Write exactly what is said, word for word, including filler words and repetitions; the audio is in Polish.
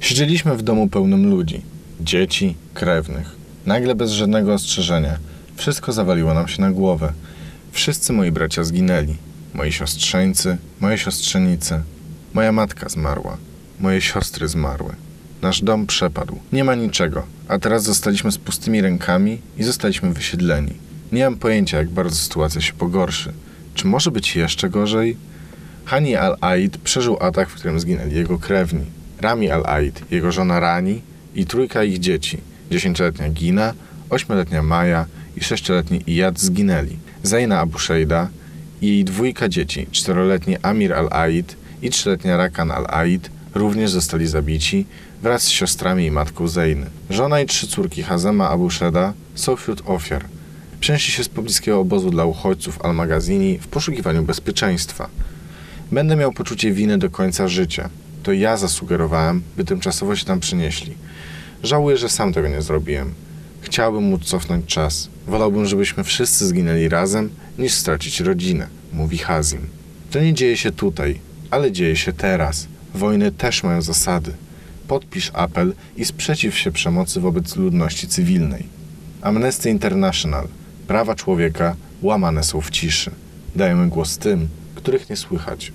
Siedzieliśmy w domu pełnym ludzi, dzieci, krewnych. Nagle bez żadnego ostrzeżenia wszystko zawaliło nam się na głowę. Wszyscy moi bracia zginęli. Moi siostrzeńcy, moje siostrzenice. Moja matka zmarła. Moje siostry zmarły. Nasz dom przepadł. Nie ma niczego, a teraz zostaliśmy z pustymi rękami i zostaliśmy wysiedleni. Nie mam pojęcia, jak bardzo sytuacja się pogorszy. Czy może być jeszcze gorzej? Hani al-Aid przeżył atak, w którym zginęli jego krewni. Rami al-Aid, jego żona Rani i trójka ich dzieci, dziesięcioletnia Gina, ośmioletnia Maja i sześcioletni Iyad zginęli. Zaina Abu Shejda i jej dwójka dzieci, czteroletni Amir al-Aid i trzyletnia Rakan al-Aid również zostali zabici wraz z siostrami i matką Zeiny. Żona i trzy córki Hazema Abu Sheda są wśród ofiar. Przenieśli się z pobliskiego obozu dla uchodźców Al-Magazini w poszukiwaniu bezpieczeństwa. Będę miał poczucie winy do końca życia. To ja zasugerowałem, by tymczasowo się tam przenieśli. Żałuję, że sam tego nie zrobiłem. Chciałbym móc cofnąć czas. Wolałbym, żebyśmy wszyscy zginęli razem, niż stracić rodzinę, mówi Hazim. To nie dzieje się tutaj, ale dzieje się teraz. Wojny też mają zasady. Podpisz apel i sprzeciw się przemocy wobec ludności cywilnej. Amnesty International. Prawa człowieka łamane są w ciszy. Dajemy głos tym, których nie słychać.